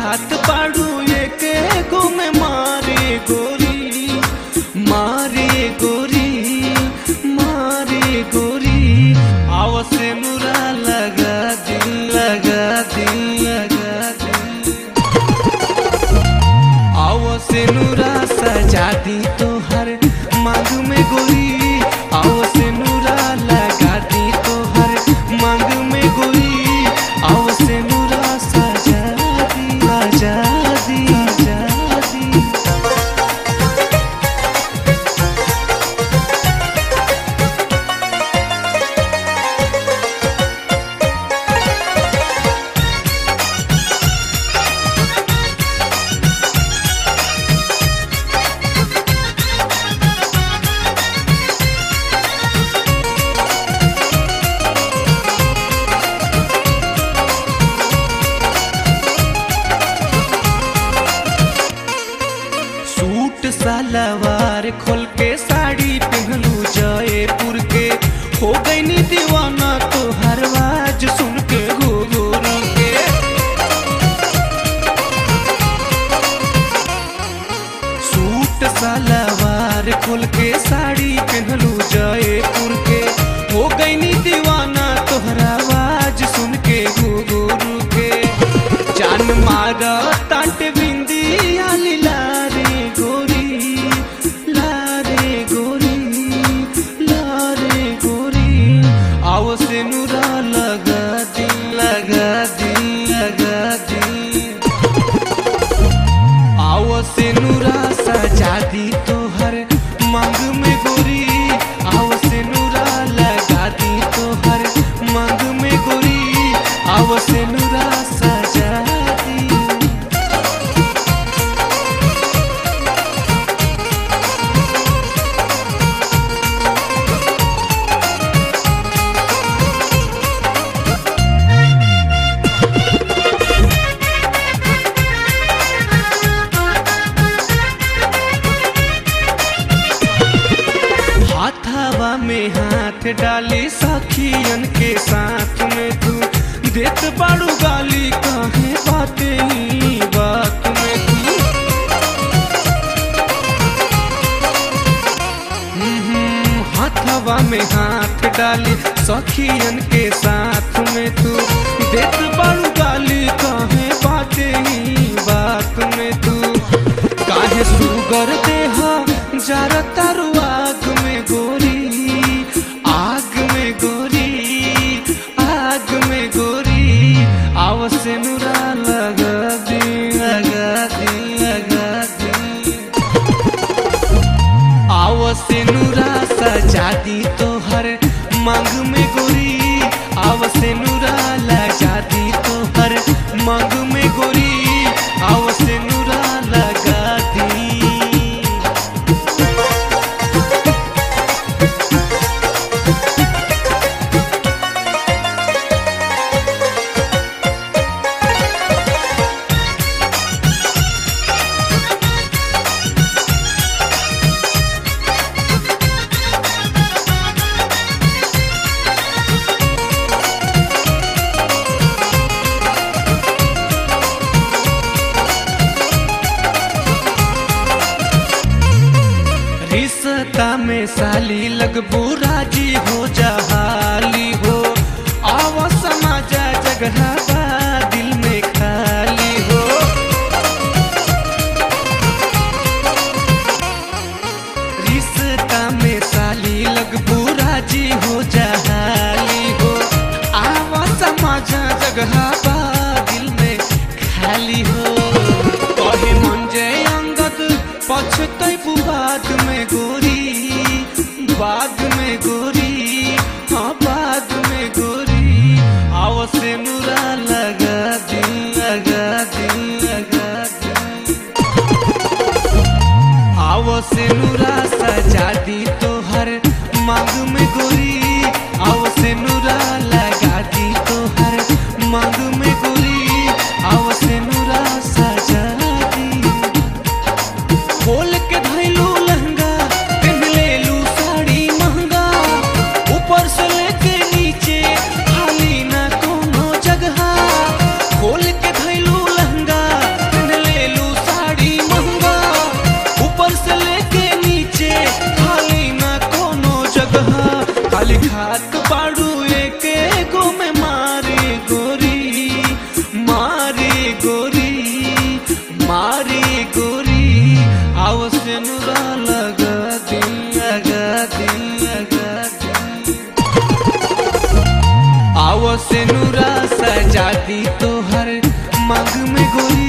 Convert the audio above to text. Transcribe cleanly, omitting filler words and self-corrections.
खात पाड़ू एक गो में मारे गोरी मारे गोरी मारे गोरी आव से मुरा लगा दिल लगा दिल लगा दिल आव से नूरा सजा दी तो हर मांग में गोरी आव से नूरा लगा दी तो हर मांग में गोरी आव से नूरा सजा दी सजा दी सजा दी। सलवार खोल के साड़ी पहनलू जयपुर के हो गई नी दीवाना तो हर आवाज सुन के घुघुर के सूट सलवार खोल के साड़ी पहनलू जयपुर के हो गई नी दीवाना तोहर आवाज सुन के घुघुर के जान मारा ताट बिंदिया लीला रे गोरी आव से नूरा लगा दिल लगा दिल लगा दिल आव से नूरा सजा दी तो हर मांग में गोरी आव से नूरा लगा दी तो हर मांग में गोरी आव से नूरा सजा दी। हाथवा में हाथ डाली सखियन के साथ में तू देत बाड़ू गाली कहे बाते ही बात में तू हाथवा में हाथ डाली सखियन के साथ में तू देत बाड़ू गाली कहे बाते ही बात में तू काहे सुगर देहा जरा तारू आग में गोरी आग में गोरी आग में गोरी आव से नूरा लगा दी लगा दी लगा दी आव से नूरा सजा दी तो हर मांग में गोरी आव से नूरा लगा दी तो हर मांग में गोरी आव से नूरा लगा दी। रिश्ता में साली लगबू राजी हो जहाली हो आवा समाजा जगह बा दिल में खाली हो रिश्ता में साली लगबू राजी हो जहाली हो आवा समाजा जगह बा दिल में खाली हो कहे मन जय अंगद पछतैबू बाद में गोरी बाद में गोरी हाँ बाद में गोरी आव से नूरा लगा दिल लगा दिल लगा दिल आव से नूरा सजा दी तो हर मांग में गोरी आव से नूरा लगा दी तो हर मांग में गोरी आव से नूरा सजा दी। खोल के धैलू लहंगा पहन लेलू साड़ी महंगा ऊपर से लेके नीचे खाली ना कोनो जगह खोल के धैलू लहंगा मारी गोरी आओ से नुरा लगा दी लगा दी लगा दी आओ से नुरा सजा दी तो हर मांग में गोरी